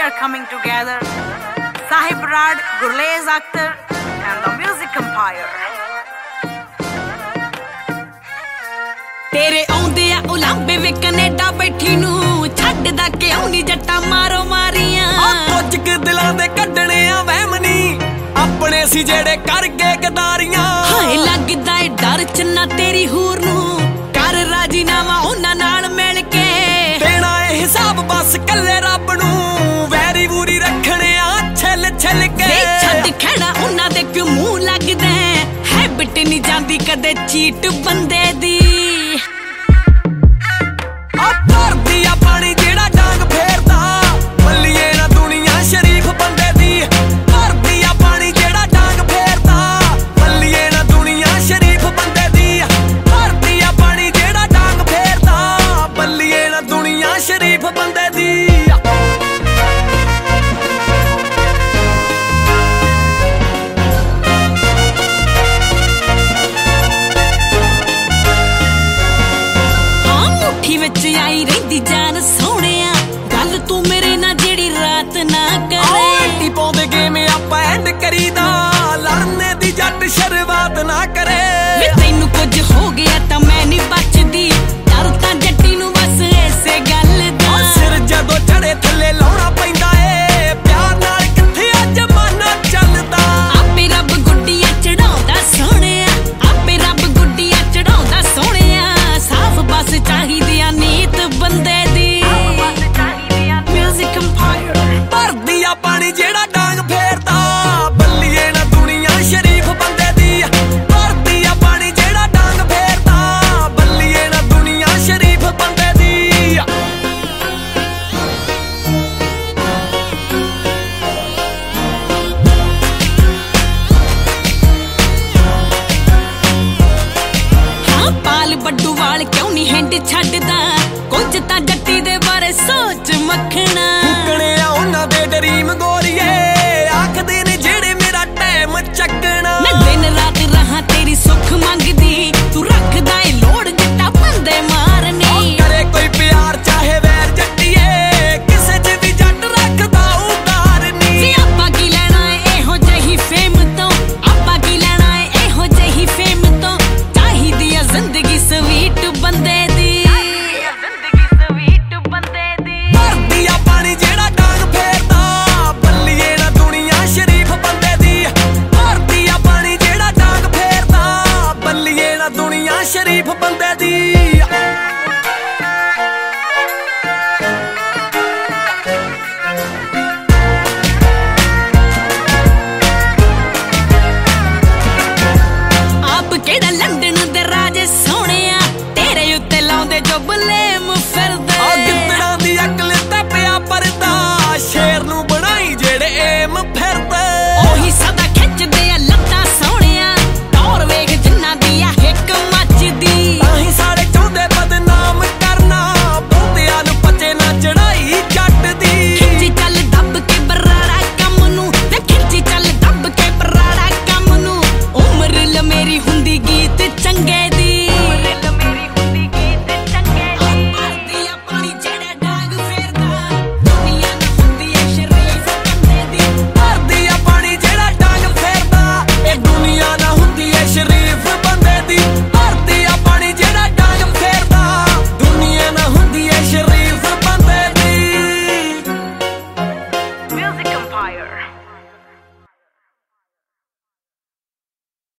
are coming together. Sahib Rad, Gurlez Akhtar and the Music Empire. तेरे आउंदे आ उलांबे वे Canada बैठी नू छड्डदा क्यों नी जट्टा मारो मारियां कुछ क दिलां दे कड्डणे आ वहम नी अपने सी जेड़े कर गए गदारियां हाय लगदा ए डर चन्ना तेरी हूर नू कर राजीनामा उन्हां नाल मिल के देना ए हिसाब बस कल्ले रब नू वैरी वूरी रखणे आ छल छल के छड्ड खड़ा उन्हां दे क्यों मुंह लगदा हैबिट नी जांदी कदे चीट बंदे दी आई रही जान सोहणिया गल तू मेरे ना जेड़ी रात ना करे पाउंदे गेम आपां एंड करीदा लड़ने दी जट शुरुआत ना करे वे तैनू कुछ हो गया तां मैं नहीं बचदी डर तां जट्टी नू बस ऐसे गल दा सिर जदों चढ़े थल्ले लाउणा पैंदा ए प्यार नाल किथे अज जमाना चलदा आपे रब गुड्डियां चढ़ाउंदा सोहणिया आपे रब गुड्डियां चढ़ाउंदा सोहणिया साफ बस चाहिदियां नीत बंदे दी Music Empire. भरदी आ पानी जेड़ा डांग फेरदा बल्लिए ना दुनिया शरीफ बंदे दी भरदी आ पानी जेड़ा डांग फेरदा बल्लिए ना दुनिया शरीफ बंदे दी हाँ पाल बड्डू वाल क्यों नहीं हैंड छड्डदा कुछ तां जट्टी दे बारे सोच मखना फुकणे आ उन्हां दे ड्रीम गोरीए आखदे ने जेड़े मेरा टाइम चकना मैं दिन रात रहा तेरी सुख मंगदी तू रखदा ए लोड़ जट्टा बंदे मारनी करे कोई प्यार चाहे वैर जट्टीए किसे च भी जट रखदा उतारनी जी आपां की लेना ए एहो जही फेम तो आपां की लेना ए एहो जही फेम तो चाहिदी आ जिंदगी स्वीट बंदे दी शरीफ बंदे दी आप केड़ा लंदन दे राजे सोहणिया तेरे उत्ते लाउंदे जो बलेम फिरदे गिद्दड़ां दी अकल ते पिया परदा शेर नू बनाई जेड़े एम फिरदे ओही सदा खिचदे आ लत्तां सोहणिया टौर वेख जिन्ना दी आ हिक मचदी ताही सारे चाहुंदे बदनाम करना बहुतियां नू पचे ना चढ़ाई जट दी खिंची चल दब के बराड़ा कम नू ते खिंची चल दब के बराड़ा कम नू उम्र ल मेरी हुंदी गीत चंगे दी Music Empire.